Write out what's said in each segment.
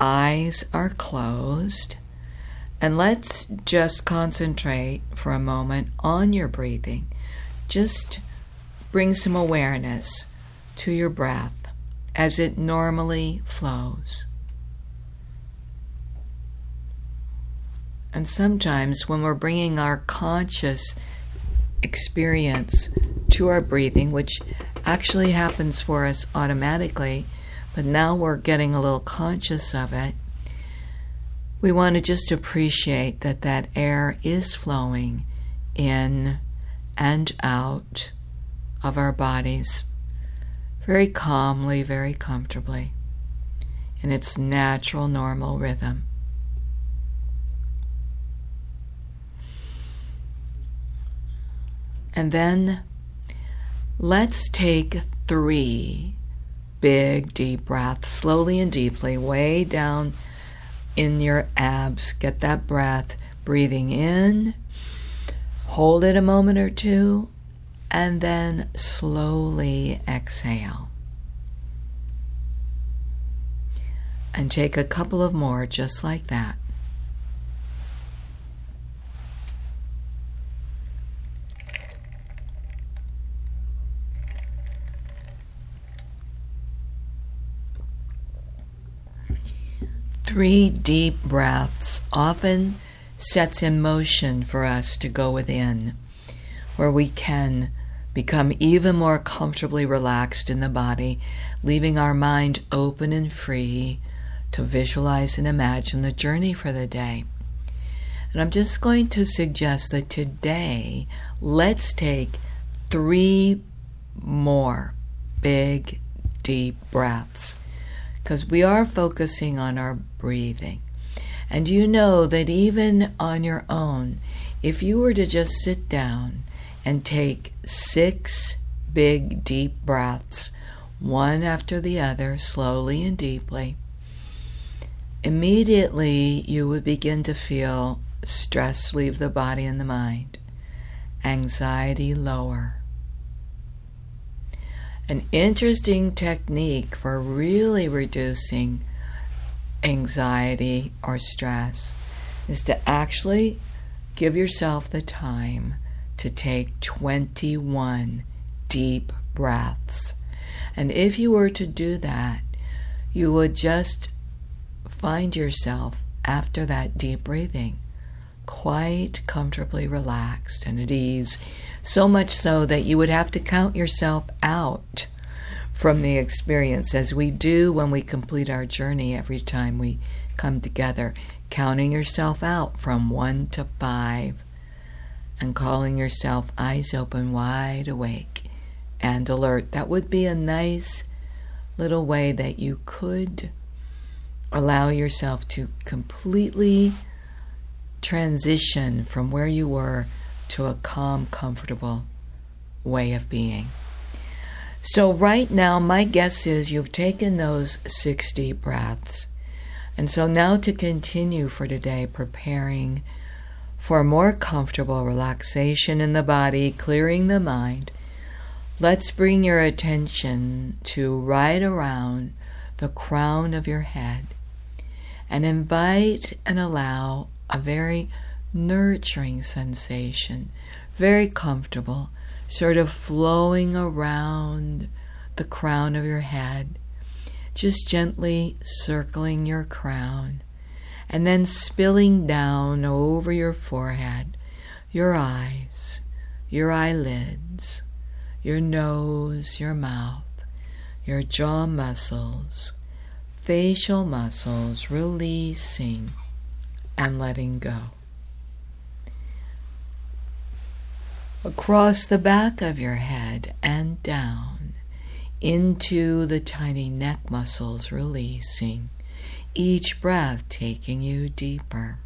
eyes are closed, and let's just concentrate for a moment on your breathing. Just bring some awareness to your breath as it normally flows. And sometimes when we're bringing our conscious experience to our breathing, which actually happens for us automatically, but now we're getting a little conscious of it, we want to just appreciate that that air is flowing in and out of our bodies very calmly, very comfortably, in its natural, normal rhythm. And then let's take 3 big, deep breaths, slowly and deeply, way down in your abs. Get that breath, breathing in, hold it a moment or two, and then slowly exhale. And take a couple of more just like that. Three deep breaths often sets in motion for us to go within, where we can become even more comfortably relaxed in the body, leaving our mind open and free to visualize and imagine the journey for the day. And I'm just going to suggest that today, let's take 3 more big, deep breaths, because we are focusing on our breathing. And you know that even on your own, if you were to just sit down and take 6 big, deep breaths, one after the other, slowly and deeply, immediately you would begin to feel stress leave the body and the mind, anxiety lower. An interesting technique for really reducing anxiety or stress is to actually give yourself the time to take 21 deep breaths. And if you were to do that, you would just find yourself, after that deep breathing, quite comfortably relaxed and at ease, so much so that you would have to count yourself out from the experience, as we do when we complete our journey every time we come together, counting yourself out from 1 to 5 and calling yourself eyes open, wide awake and alert. That would be a nice little way that you could allow yourself to completely transition from where you were to a calm, comfortable way of being. So right now, my guess is you've taken those 6 deep breaths. And so now to continue for today, preparing for more comfortable relaxation in the body, clearing the mind, let's bring your attention to right around the crown of your head and invite and allow a very nurturing sensation, very comfortable, sort of flowing around the crown of your head, just gently circling your crown, and then spilling down over your forehead, your eyes, your eyelids, your nose, your mouth, your jaw muscles, facial muscles, releasing and letting go. Across the back of your head and down into the tiny neck muscles, releasing, each breath taking you deeper.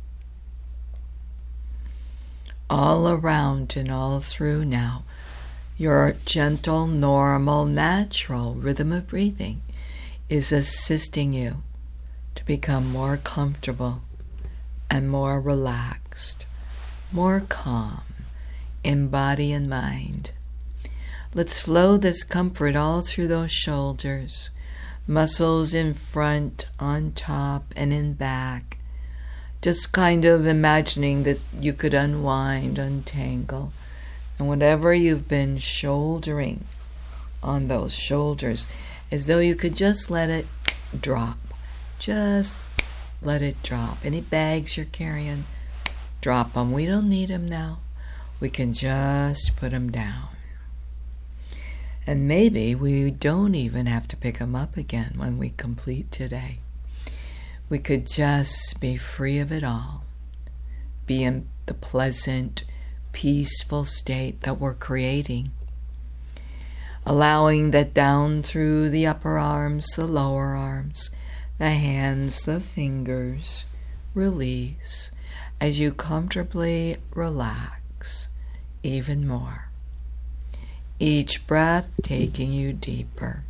All around and all through now, your gentle, normal, natural rhythm of breathing is assisting you to become more comfortable and more relaxed, more calm in body and mind. Let's flow this comfort all through those shoulders, muscles in front, on top, and in back. Just kind of imagining that you could unwind, untangle, and whatever you've been shouldering on those shoulders, as though you could just let it drop. Just let it drop. Any bags you're carrying, drop them. We don't need them now. We can just put them down. And maybe we don't even have to pick them up again when we complete today. We could just be free of it all. Be in the pleasant, peaceful state that we're creating. Allowing that down through the upper arms, the lower arms, the hands, the fingers, release as you comfortably relax even more. Each breath taking you deeper.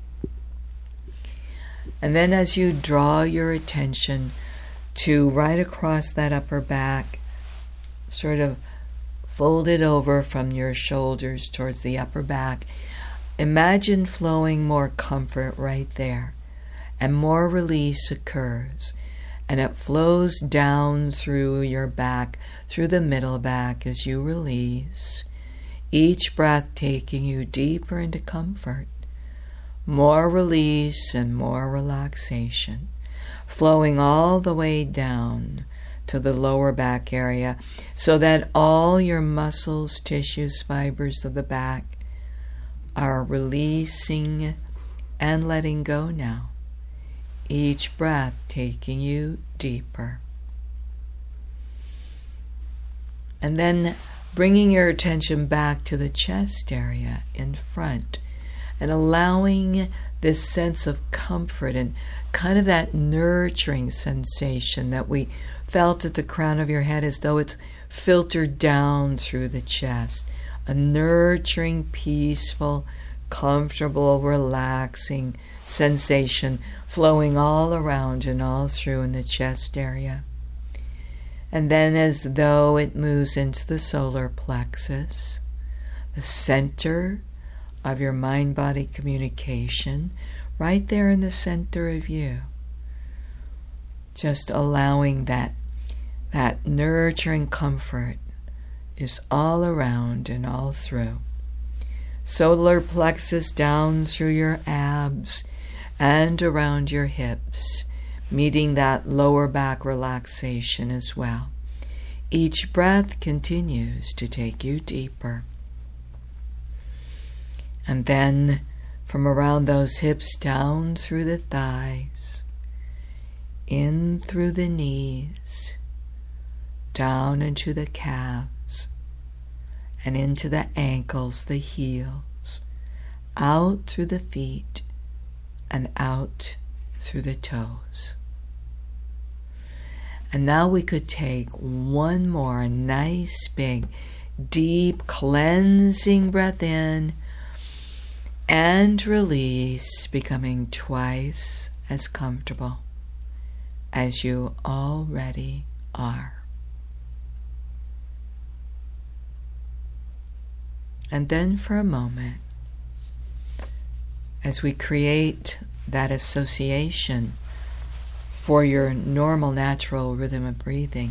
And then as you draw your attention to right across that upper back, sort of fold it over from your shoulders towards the upper back, imagine flowing more comfort right there, and more release occurs, and it flows down through your back, through the middle back as you release. Each breath taking you deeper into comfort, more release and more relaxation, flowing all the way down to the lower back area so that all your muscles, tissues, fibers of the back are releasing and letting go now. Each breath taking you deeper. And then bringing your attention back to the chest area in front and allowing this sense of comfort and kind of that nurturing sensation that we felt at the crown of your head, as though it's filtered down through the chest. A nurturing, peaceful, comfortable, relaxing sensation flowing all around and all through in the chest area. And then as though it moves into the solar plexus, the center of your mind-body communication, right there in the center of you. Just allowing that nurturing comfort is all around and all through. Solar plexus down through your abs and around your hips, meeting that lower back relaxation as well. Each breath continues to take you deeper. And then from around those hips down through the thighs, in through the knees, down into the calves, and into the ankles, the heels, out through the feet, and out through the toes. And now we could take one more nice, big, deep, cleansing breath in and release, becoming twice as comfortable as you already are. And then for a moment, as we create that association for your normal, natural rhythm of breathing,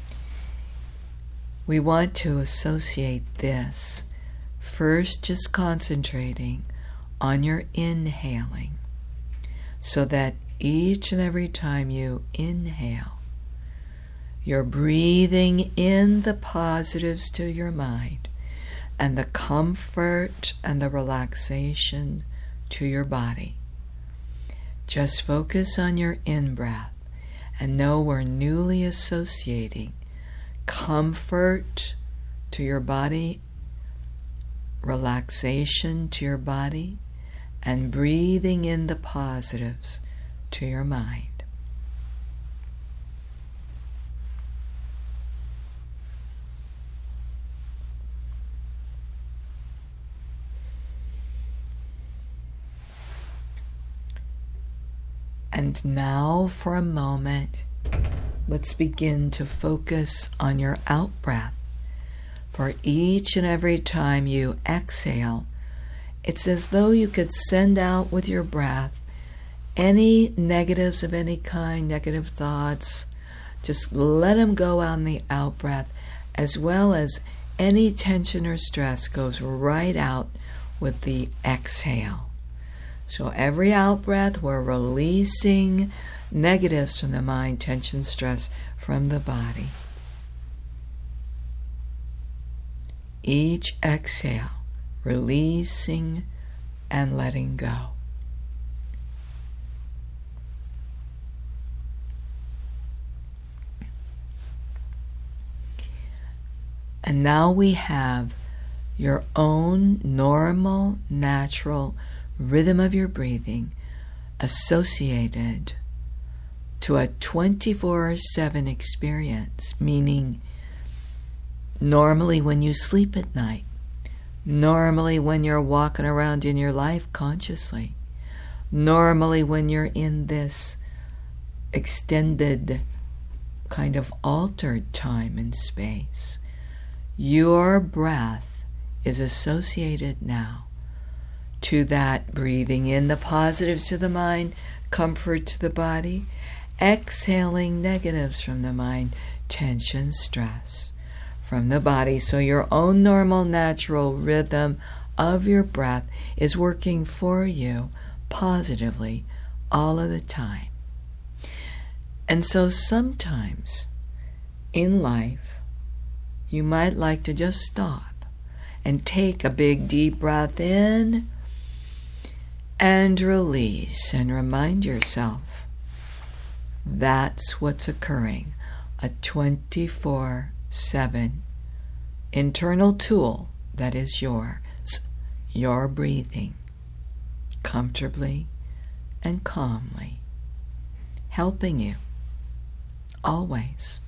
we want to associate this, first just concentrating on your inhaling, so that each and every time you inhale, you're breathing in the positives to your mind and the comfort and the relaxation to your body. Just focus on your in-breath and know we're newly associating comfort to your body, relaxation to your body, and breathing in the positives to your mind. And now for a moment, let's begin to focus on your out-breath. For each and every time you exhale, it's as though you could send out with your breath Any negatives of any kind, negative thoughts, just let them go on the out-breath, as well as any tension or stress goes right out with the exhale. So every out-breath, we're releasing negatives from the mind, tension, stress from the body. Each exhale, releasing and letting go. And now we have your own normal, natural rhythm of your breathing associated to a 24/7 experience, meaning normally when you sleep at night, normally when you're walking around in your life consciously, normally when you're in this extended kind of altered time and space. Your breath is associated now to that breathing in the positives to the mind, comfort to the body, exhaling negatives from the mind, tension, stress from the body. So your own normal, natural rhythm of your breath is working for you positively all of the time. And so sometimes in life, you might like to just stop and take a big deep breath in and release and remind yourself that's what's occurring. A 24/7 internal tool that is yours. You're breathing comfortably and calmly, helping you always.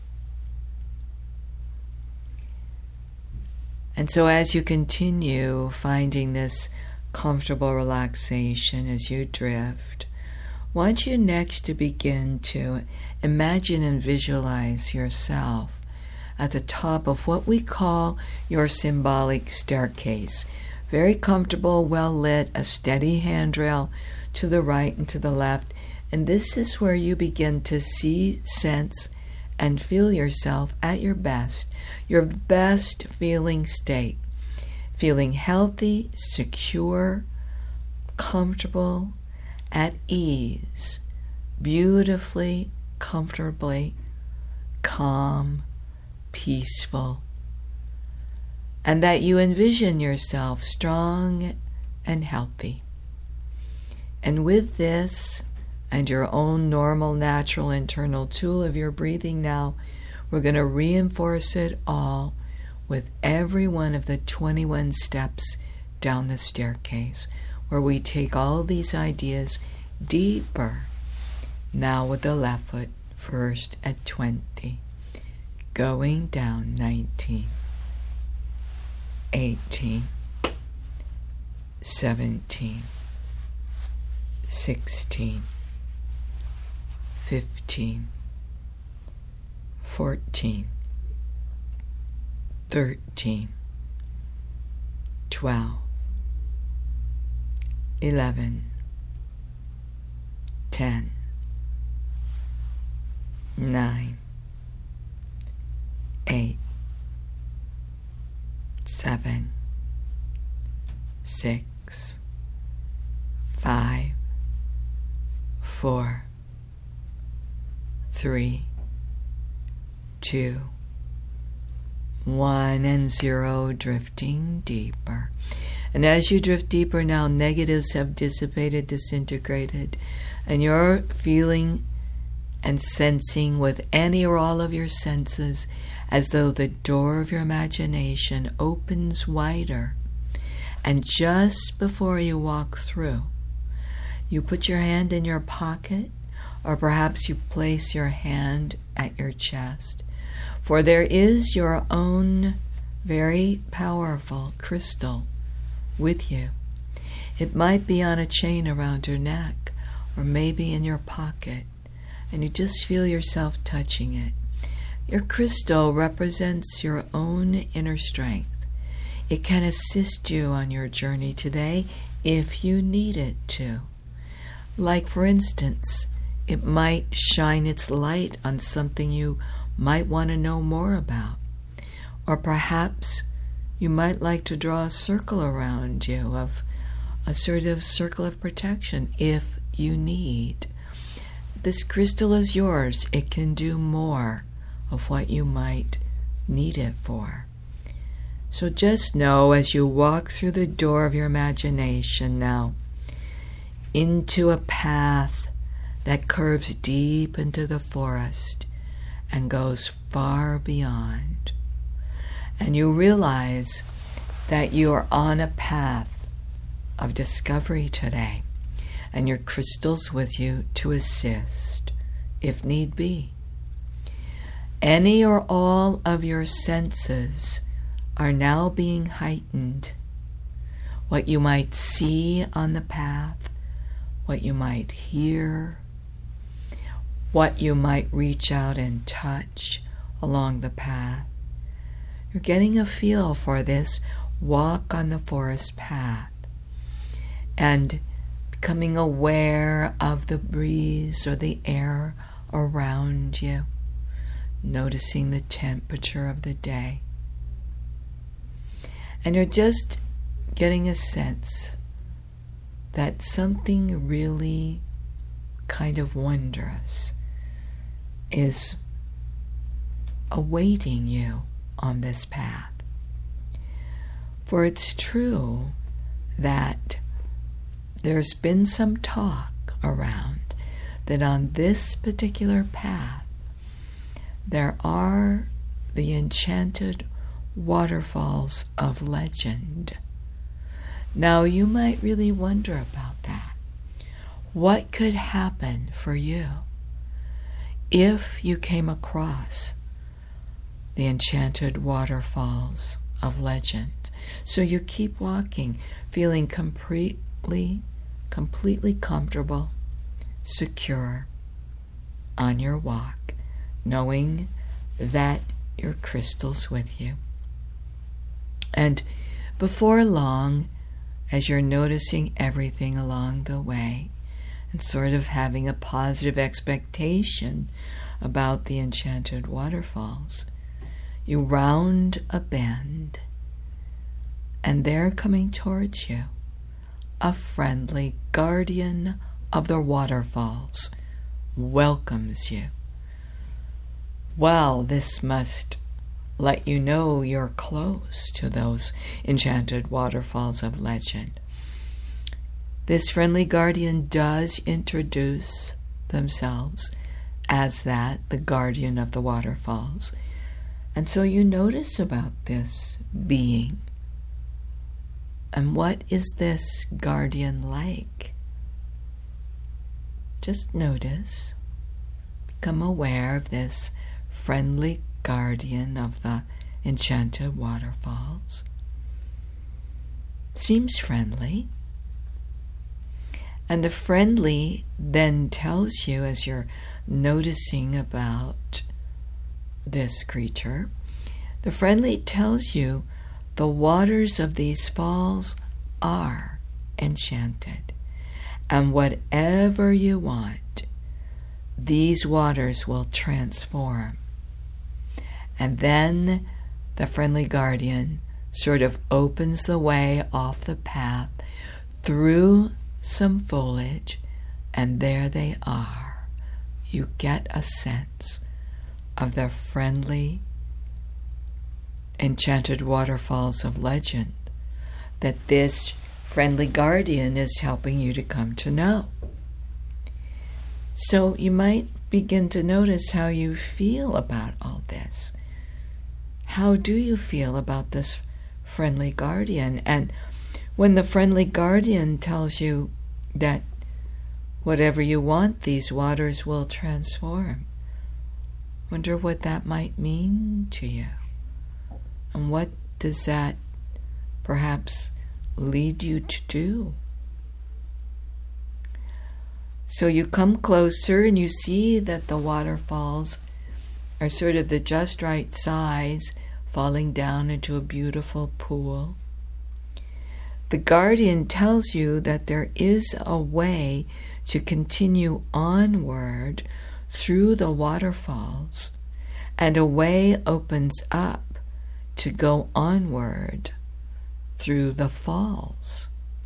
And so as you continue finding this comfortable relaxation as you drift, I want you next to begin to imagine and visualize yourself at the top of what we call your symbolic staircase. Very comfortable, well lit, a steady handrail to the right and to the left. And this is where you begin to see, sense, and feel yourself at your best feeling state. Feeling healthy, secure, comfortable, at ease, beautifully, comfortably, calm, peaceful. And that you envision yourself strong and healthy. And with this, and your own normal, natural, internal tool of your breathing now, we're going to reinforce it all with every one of the 21 steps down the staircase, where we take all these ideas deeper. Now with the left foot, first at 20, going down 19, 18, 17, 16, 15, 14, 13, 12, 11, 10, 9, 8, 7, 6, 5, 4, 3, 2, 1, and 0, drifting deeper. And as you drift deeper now, negatives have dissipated, disintegrated, and you're feeling and sensing with any or all of your senses as though the door of your imagination opens wider. And just before you walk through, you put your hand in your pocket, or perhaps you place your hand at your chest, for there is your own very powerful crystal with you. It might be on a chain around your neck, or maybe in your pocket, and you just feel yourself touching it. Your crystal represents your own inner strength. It can assist you on your journey today if you need it to. Like, for instance, it might shine its light on something you might want to know more about. Or perhaps you might like to draw a circle around you of a sort of circle of protection if you need. This crystal is yours. It can do more of what you might need it for. So just know, as you walk through the door of your imagination now into a path that curves deep into the forest and goes far beyond, and you realize that you are on a path of discovery today, and your crystal's with you to assist if need be. Any or all of your senses are now being heightened. What you might see on the path, what you might hear, what you might reach out and touch along the path. You're getting a feel for this walk on the forest path and becoming aware of the breeze or the air around you, noticing the temperature of the day. And you're just getting a sense that something really kind of wondrous is awaiting you on this path. For it's true that there's been some talk around that on this particular path there are the enchanted waterfalls of legend. Now you might really wonder about that. What could happen for you if you came across the enchanted waterfalls of legend? So you keep walking, feeling completely comfortable, secure on your walk, knowing that your crystal's with you. And before long, as you're noticing everything along the way and sort of having a positive expectation about the enchanted waterfalls, you round a bend, and there coming towards you, a friendly guardian of the waterfalls welcomes you. Well, this must let you know you're close to those enchanted waterfalls of legend. This friendly guardian does introduce themselves as that, the guardian of the waterfalls. And so you notice about this being. And what is this guardian like? Just notice, become aware of this friendly guardian of the enchanted waterfalls. Seems friendly. And the friendly then tells you, as you're noticing about this creature, the friendly tells you the waters of these falls are enchanted. And whatever you want, these waters will transform. And then the friendly guardian sort of opens the way off the path through some foliage, and there they are. You get a sense of the friendly, enchanted waterfalls of legend that this friendly guardian is helping you to come to know. So you might begin to notice how you feel about all this. How do you feel about this friendly guardian? And when the friendly guardian tells you that whatever you want, these waters will transform, wonder what that might mean to you. And what does that perhaps lead you to do? So you come closer and you see that the waterfalls are sort of the just right size, falling down into a beautiful pool. The guardian tells you that there is a way to continue onward through the waterfalls, and a way opens up to go onward through the falls.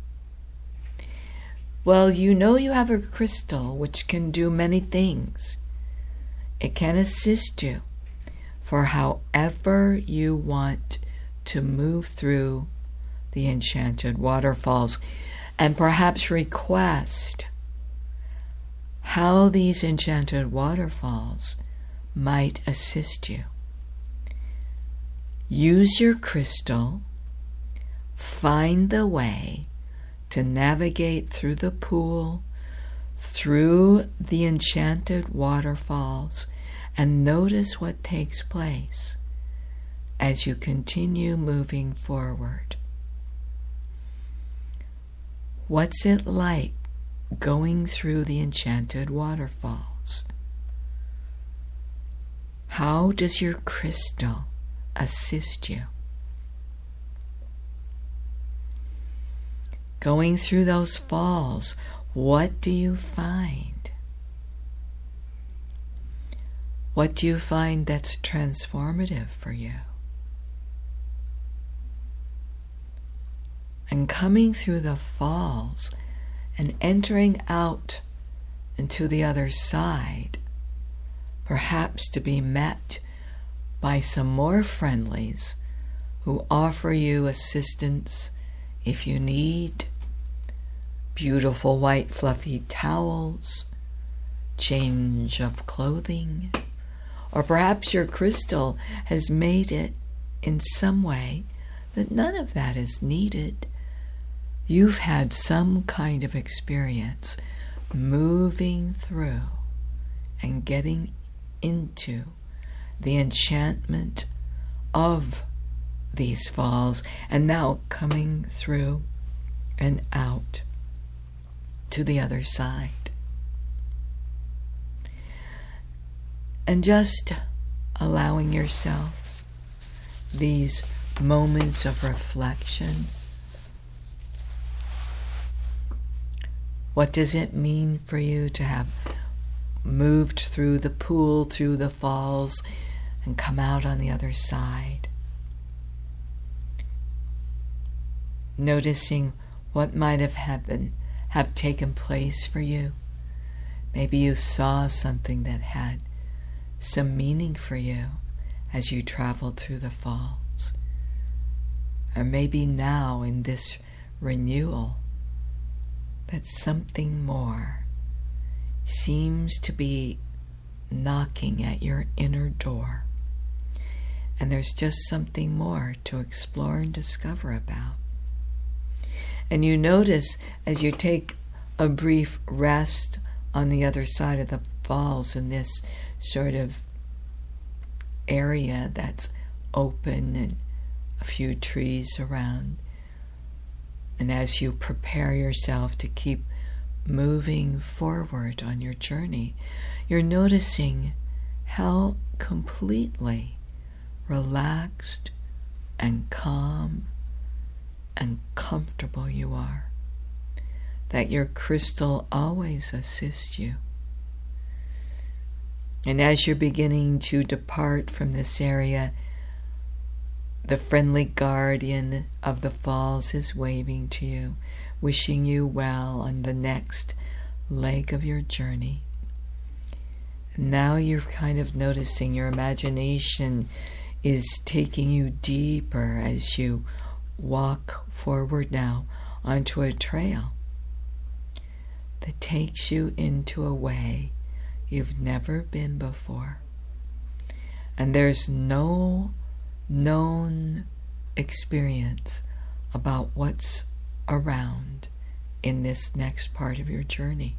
Well, you know you have a crystal which can do many things. It can assist you for however you want to move through the enchanted waterfalls, and perhaps request how these enchanted waterfalls might assist you. Use your crystal, find the way to navigate through the pool, through the enchanted waterfalls, and notice what takes place as you continue moving forward. What's it like going through the enchanted waterfalls? How does your crystal assist you? Going through those falls, what do you find? What do you find that's transformative for you? And coming through the falls and entering out into the other side, perhaps to be met by some more friendlies who offer you assistance if you need, beautiful white fluffy towels, change of clothing, or perhaps your crystal has made it in some way that none of that is needed. You've had some kind of experience moving through and getting into the enchantment of these falls, and now coming through and out to the other side. And just allowing yourself these moments of reflection. What does it mean for you to have moved through the pool, through the falls, and come out on the other side? Noticing what might have taken place for you. Maybe you saw something that had some meaning for you as you traveled through the falls. Or maybe now in this renewal, that something more seems to be knocking at your inner door. And there's just something more to explore and discover about. And you notice as you take a brief rest on the other side of the falls in this sort of area that's open and a few trees around, and as you prepare yourself to keep moving forward on your journey, you're noticing how completely relaxed and calm and comfortable you are, that your crystal always assists you. And as you're beginning to depart from this area, the friendly guardian of the falls is waving to you, wishing you well on the next leg of your journey. And now you're kind of noticing your imagination is taking you deeper as you walk forward now onto a trail that takes you into a way you've never been before. And there's no known experience about what's around in this next part of your journey.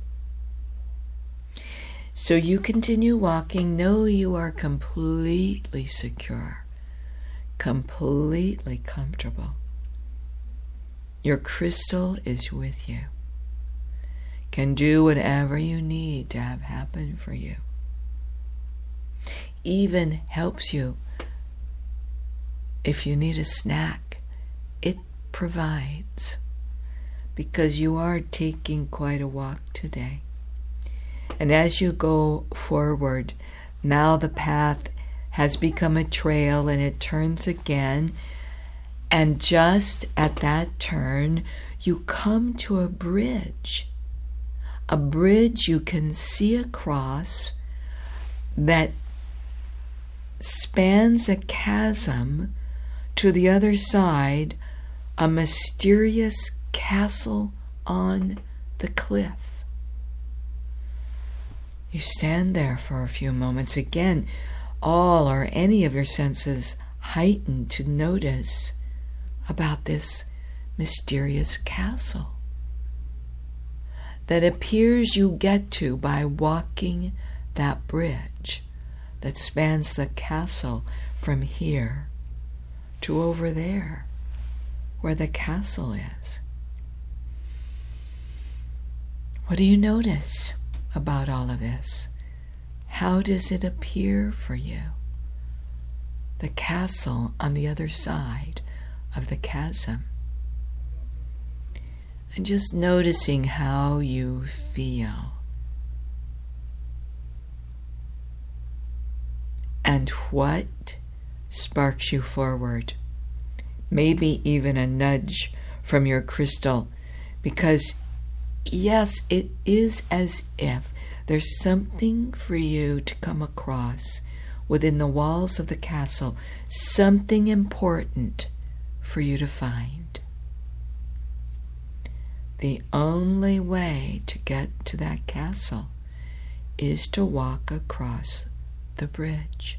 So you continue walking. Know you are completely secure, completely comfortable. Your crystal is with you, can do whatever you need to have happen for you, even helps you if you need a snack. It provides. because you are taking quite a walk today. And as you go forward, now the path has become a trail and it turns again. And just at that turn, you come to a bridge. A bridge you can see across that spans a chasm to the other side, a mysterious castle on the cliff. You stand there for a few moments. Again, all or any of your senses heightened to notice about this mysterious castle that appears you get to by walking that bridge that spans the castle from here to over there where the castle is. What do you notice about all of this? How does it appear for you? The castle on the other side of the chasm. And just noticing how you feel. And what sparks you forward. Maybe even a nudge from your crystal. Because yes, it is as if there's something for you to come across within the walls of the castle. Something important for you to find. The only way to get to that castle is to walk across the bridge.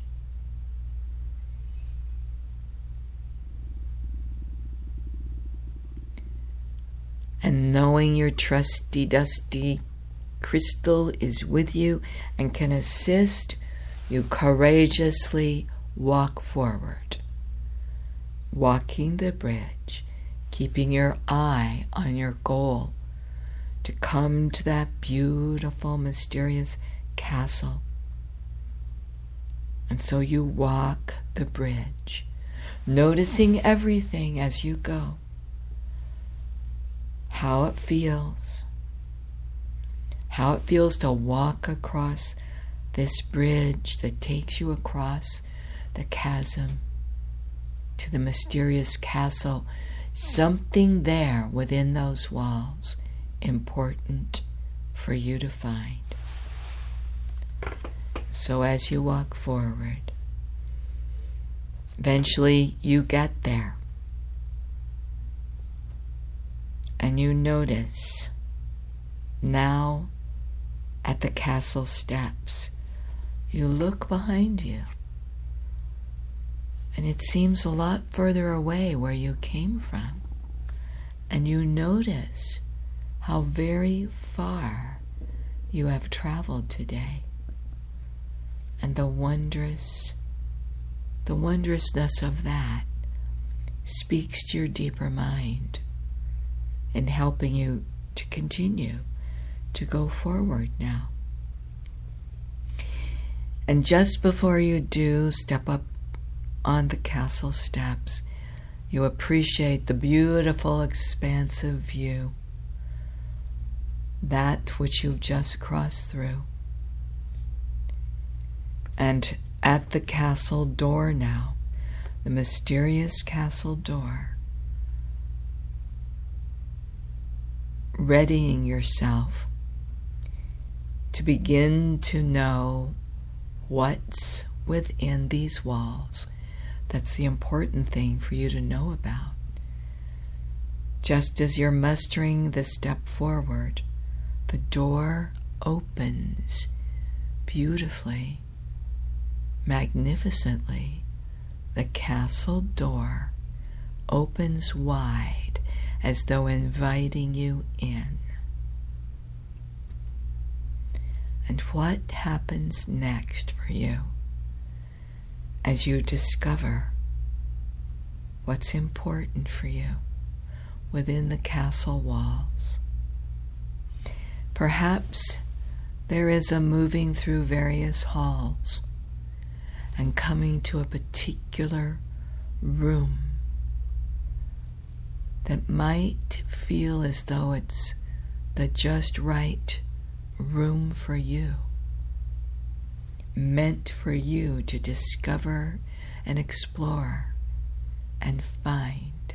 And knowing your trusty, dusty crystal is with you and can assist, you courageously walk forward, walking the bridge, keeping your eye on your goal to come to that beautiful, mysterious castle. And so you walk the bridge, noticing everything as you go, how it feels to walk across this bridge that takes you across the chasm to the mysterious castle. Something there within those walls important for you to find. So as you walk forward, eventually you get there. And you notice now at the castle steps, you look behind you. And it seems a lot further away where you came from. And you notice how very far you have traveled today. And the wondrousness of that speaks to your deeper mind in helping you to continue to go forward now. And just before you do step up on the castle steps, you appreciate the beautiful, expansive view, that which you've just crossed through. And at the castle door now, the mysterious castle door, readying yourself to begin to know what's within these walls. That's the important thing for you to know about. Just as you're mustering the step forward, the door opens beautifully, magnificently. The castle door opens wide as though inviting you in. And what happens next for you as you discover what's important for you within the castle walls? Perhaps there is a moving through various halls and coming to a particular room that might feel as though it's the just right room for you, meant for you to discover and explore and find.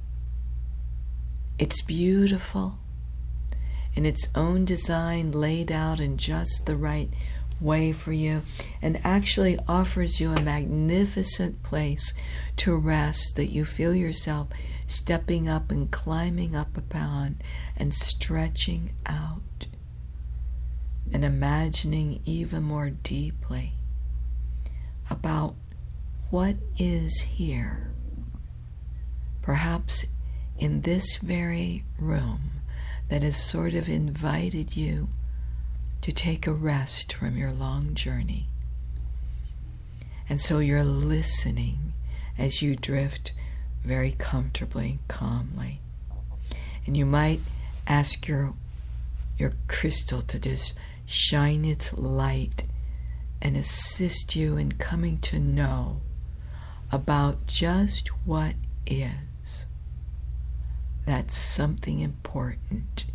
It's beautiful in its own design, laid out in just the right way for you, and actually offers you a magnificent place to rest that you feel yourself stepping up and climbing up upon and stretching out and imagining even more deeply about what is here, perhaps in this very room, that has sort of invited you to take a rest from your long journey. And so you're listening as you drift very comfortably, calmly. And you might ask your crystal to just shine its light and assist you in coming to know about just what is. That's something important.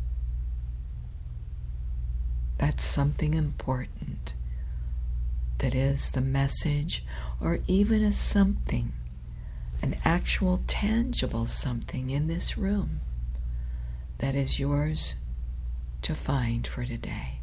That's something important that is the message, or even a something, an actual tangible something in this room that is yours to find for today.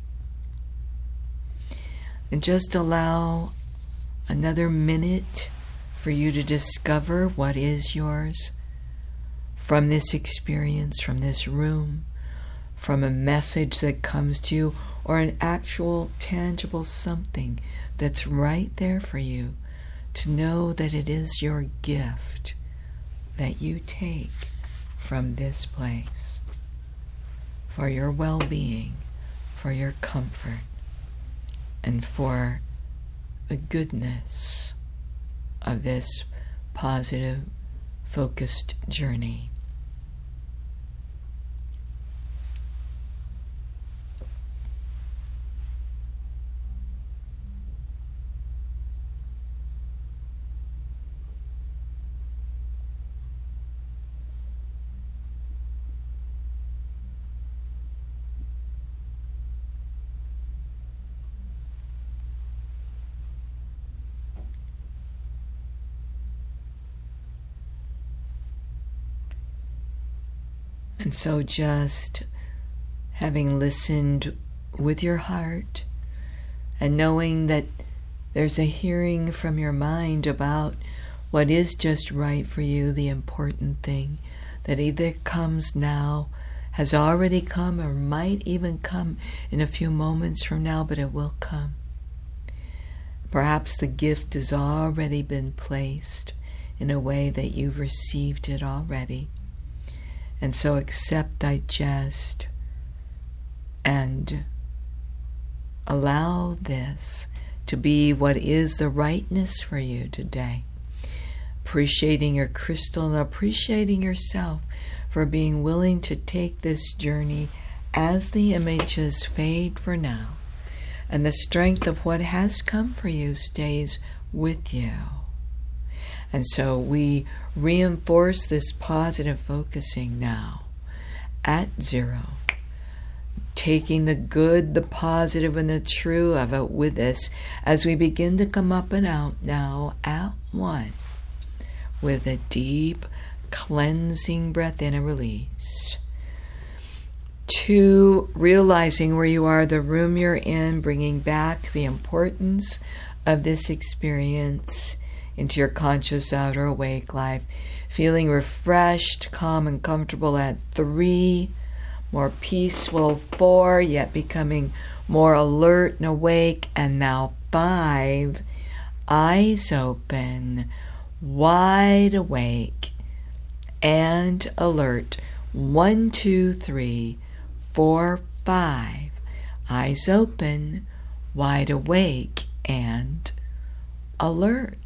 And just allow another minute for you to discover what is yours from this experience, from this room, from a message that comes to you, or an actual tangible something that's right there for you to know that it is your gift that you take from this place for your well-being, for your comfort, and for the goodness of this positive, focused journey. And so just having listened with your heart and knowing that there's a hearing from your mind about what is just right for you, the important thing that either comes now, has already come, or might even come in a few moments from now, but it will come. Perhaps the gift has already been placed in a way that you've received it already. And so accept, digest, and allow this to be what is the rightness for you today. Appreciating your crystal and appreciating yourself for being willing to take this journey as the images fade for now. And the strength of what has come for you stays with you. And so we reinforce this positive focusing now at 0, taking the good, the positive, and the true of it with us as we begin to come up and out now at 1 with a deep cleansing breath in and release. 2, realizing where you are, the room you're in, bringing back the importance of this experience into your conscious outer awake life, feeling refreshed, calm, and comfortable at 3, more peaceful 4, yet becoming more alert and awake, and now 5, eyes open, wide awake, and alert. 1, 2, 3, 4, 5, eyes open, wide awake, and alert.